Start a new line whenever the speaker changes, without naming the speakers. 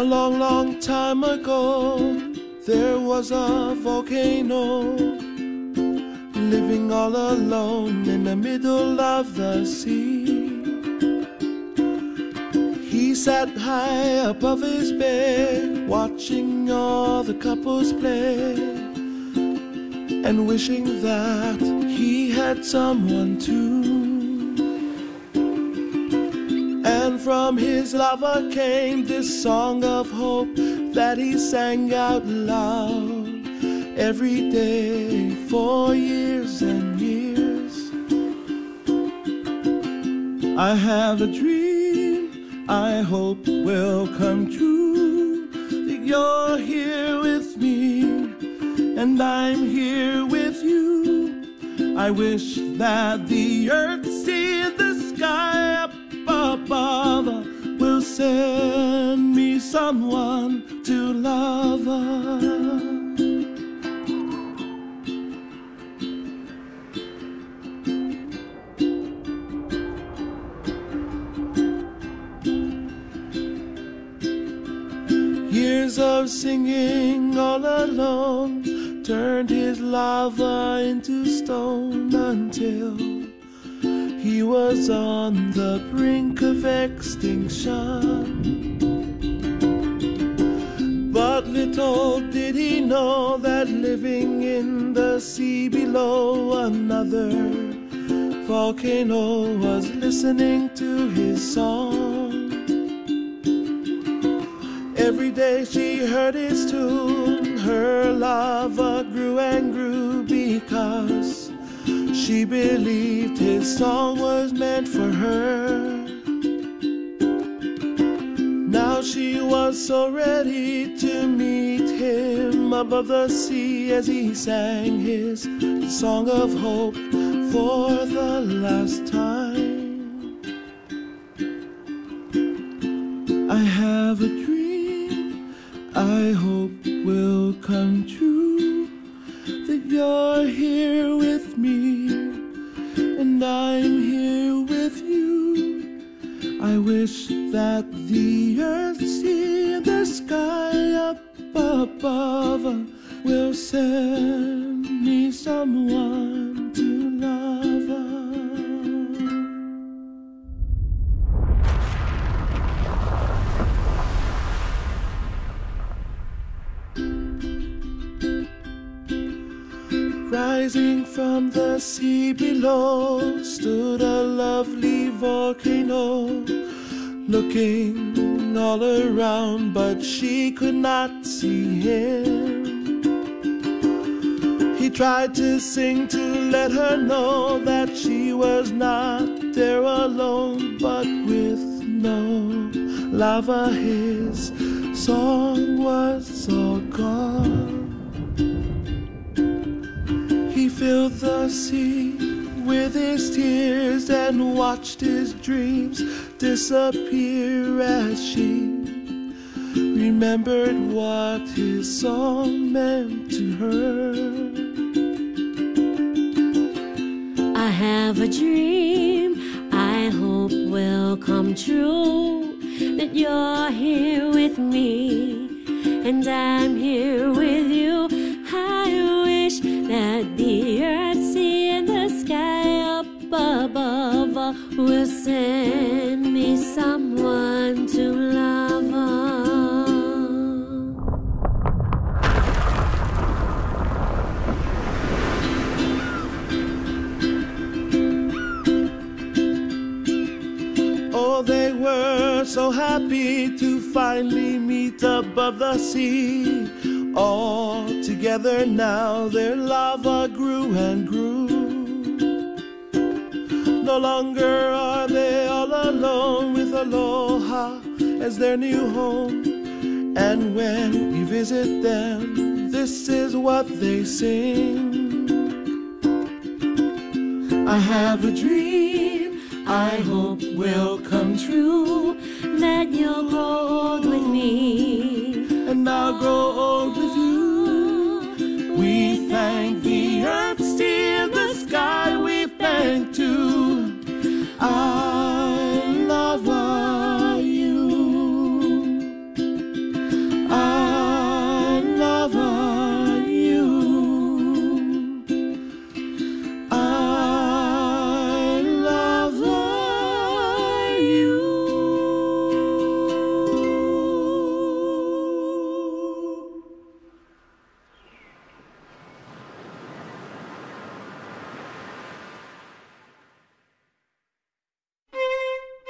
A long, long time ago, there was a volcano living all alone in the middle of the sea. He sat high above his bed, watching all the couples play, and wishing that he had someone too. And from his lover came this song of hope that he sang out loud every day for years and years. I have a dream I hope will come true, that you're here with me and I'm here with you. I wish that the earth, sea, and the sky up above will send me someone to love her. Years of singing all alone turned his lava into stone until he was on the brink of extinction. But little did he know that living in the sea below, another volcano was listening to his song. Every day she heard his tune, her lava grew and grew because she believed his song was meant for her. Now she was so ready to meet him above the sea as he sang his song of hope for the last time. I have a dream I hope will come true, that you're here with me and I'm here with you. I wish that the earth, sea, and the sky up above will send me someone to love her. Rising from the sea below stood a lovely volcano, looking all around, but she could not see him. He tried to sing to let her know that she was not there alone, but with no lava his song was all gone. He filled the sea with his tears and watched his dreams disappear as she remembered what his song meant to her.
I have a dream I hope will come true, that you're here with me and I'm here with you. I wish that the earth, sea, and the sky up above will send me someone to love her.
Oh, they were so happy to finally meet above the sea. All together now their lava grew and grew. No longer are they all alone, with Aloha as their new home. And when we visit them, this is what they sing. I have a dream I hope will come true,
that you'll grow old with me
and I'll grow old